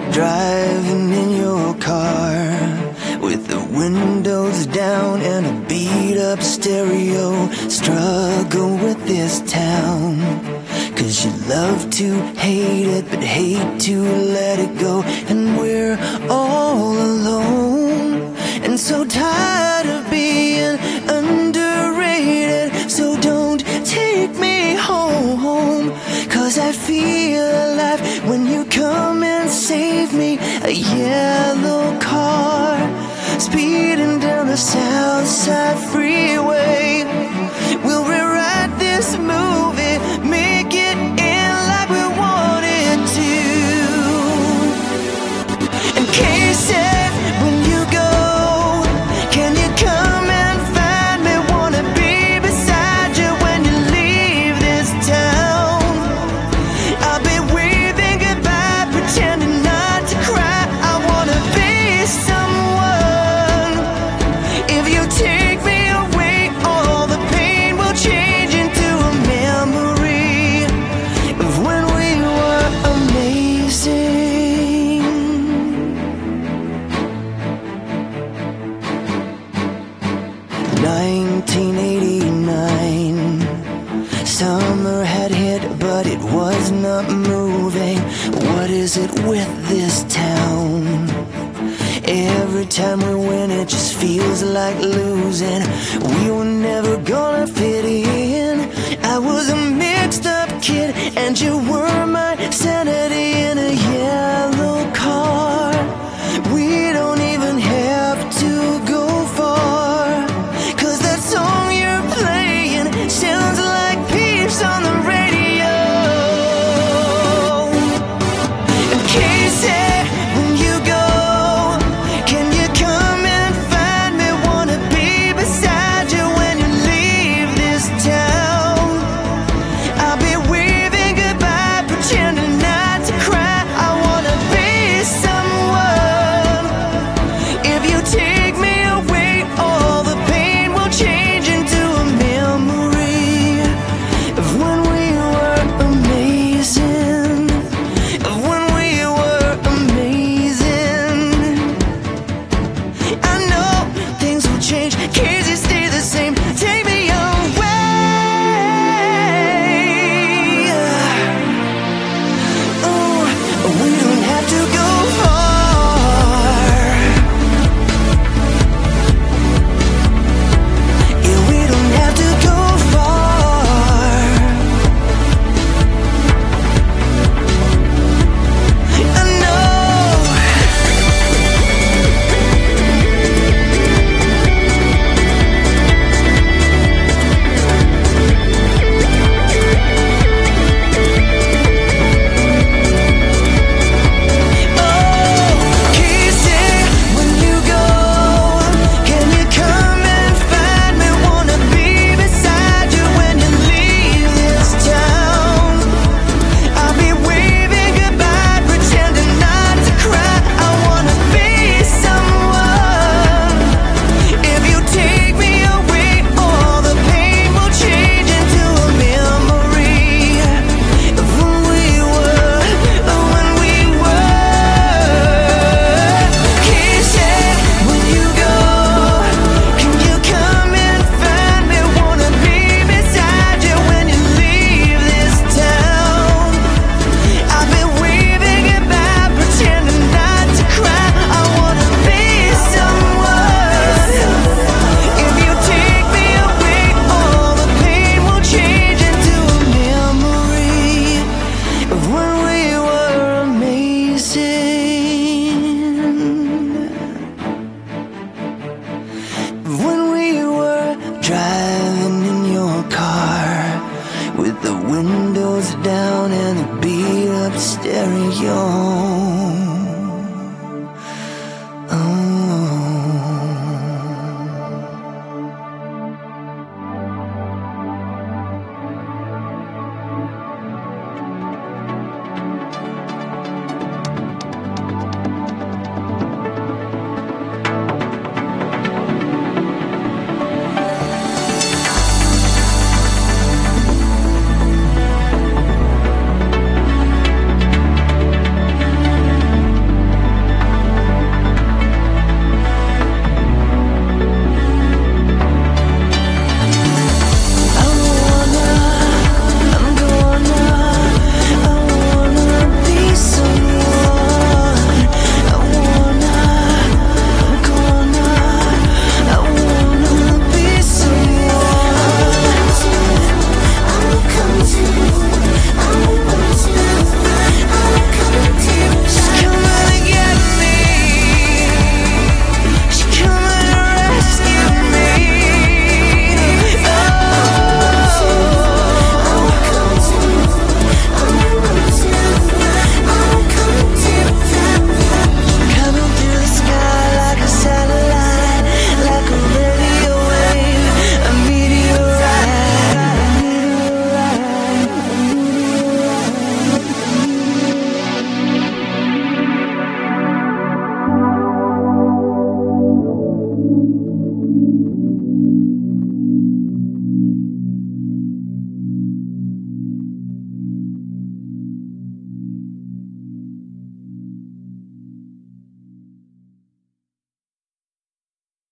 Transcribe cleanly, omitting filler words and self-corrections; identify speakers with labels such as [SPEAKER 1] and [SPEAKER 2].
[SPEAKER 1] driving in your car with the windows down and a beat-up stereo. Struggle with this town, 'cause you love to hate it but hate to let it go. And we're all alone and so tired of being underrated. So don't take me home, 'cause I feel alive when you come and save me. A yellow car speeding down the South Side Freeway. We'll rewrite this movie, make it end like we wanted to. And Casey, when you go, can you come and find me? Wanna be beside you when you leave this town. I'll be waving goodbye, pretending not to cry. I wanna be someone. If you take me away, all the pain will change into a memory of when we were amazing. 1989, summer had hit, but it was not moving. What is it with this town? Every time we win, it just feels like losing. We were never gonna fit in. I was a mixed up kid, and you were my sanity in a yellow car. We don't even have to go far, 'cause that song you're playing sounds like Peeps on the radio. And Casey, when you go, can you come and find me? Wanna be beside you when you leave this town. I'll be waving goodbye, pretending not to cry. I wanna be someone. If you take me away, all the pain will change into a memory of when we were amazing. Of when we were amazing. I know things will change, kids you stay the same. Take me away. Oh, we don't have to go far. Yeah, we don't have to go far. I know. Casey, when you go, can you come and find me? Wanna be beside you when you leave this town. I'll be waving goodbye, pretending not to cry. I wanna be someone. If you take me away, all the pain will change into a memory of when we were, when we were. Casey, when you go, can you come and find me? Wanna be beside you when you leave this town. I've been waving goodbye, pretending not to cry. I wanna be someone. If you take me away, all the pain will change into a memory of when we were amazing. Of when we were driving in your car with the windows down and a beat-up stereo.